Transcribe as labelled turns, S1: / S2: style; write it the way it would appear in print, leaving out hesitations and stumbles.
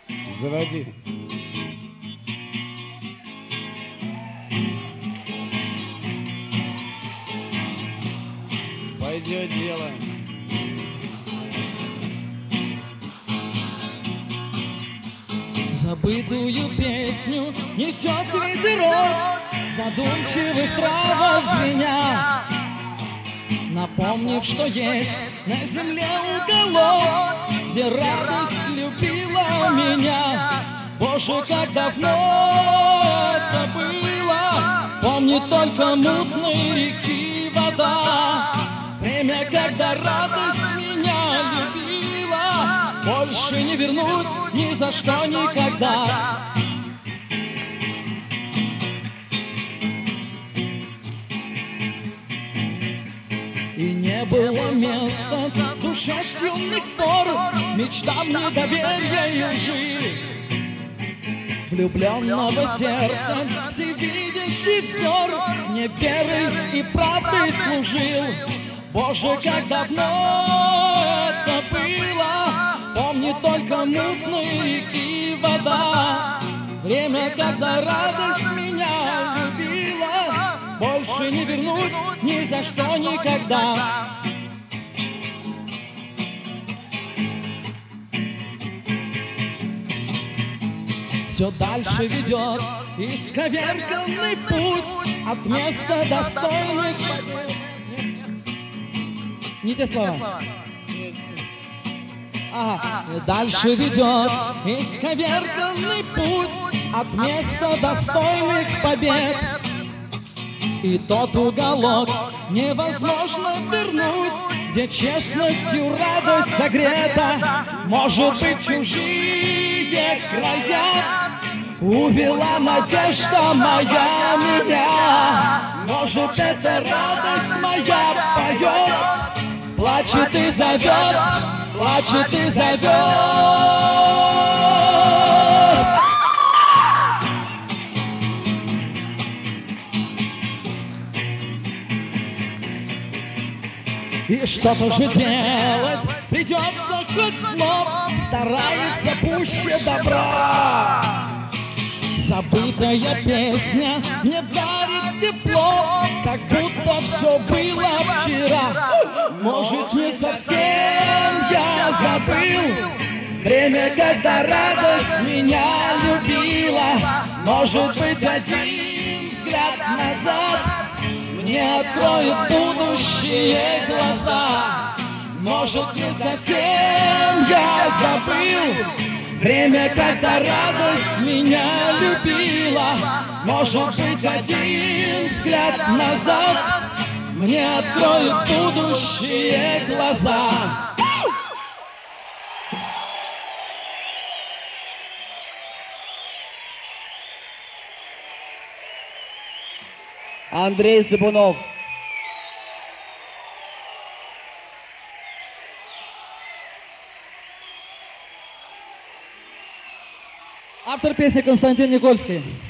S1: Заводи. Пойдет дело.
S2: Забытую песню несет ветерок задумчивых травах звеня, напомнив, что есть на земле уголок, где радость любила меня. Боже, как давно это было, помнит только мутной реки вода. Время, когда радость меня любила, больше не вернуть ни за что никогда. И не было места в душе с юных пор мечтам, недоверия и лжи. Влюбленного сердца всевидящий взор мне верой и правдой служил. Боже, как давно это было, помнит только мутной реки вода. Время, когда радость меня любила, больше не вернуть ни за что никогда. Все дальше ведет исковерканный путь от места достойных. Не те слова. Ага. Дальше ведет исковерканный путь от места достойных побед. И тот уголок невозможно вернуть, где честностью радость согрета. Может быть, чужие края увела надежда моя меня. Может, эта радость моя поет, плачет и зовет, плачет и зовет. И что-то же делать придется, хоть зло старается пуще добра. Забытая песня мне дарит тепло, как будто все было вчера. Может, не совсем я забыл время, когда радость меня любила. Может быть, один взгляд назад мне откроет будущие глаза. Может, не совсем я забыл время, когда радость меня любила. Может быть, один взгляд назад мне откроет будущие глаза.
S1: Андрей Сапунов.
S2: Автор песни Константин Никольский.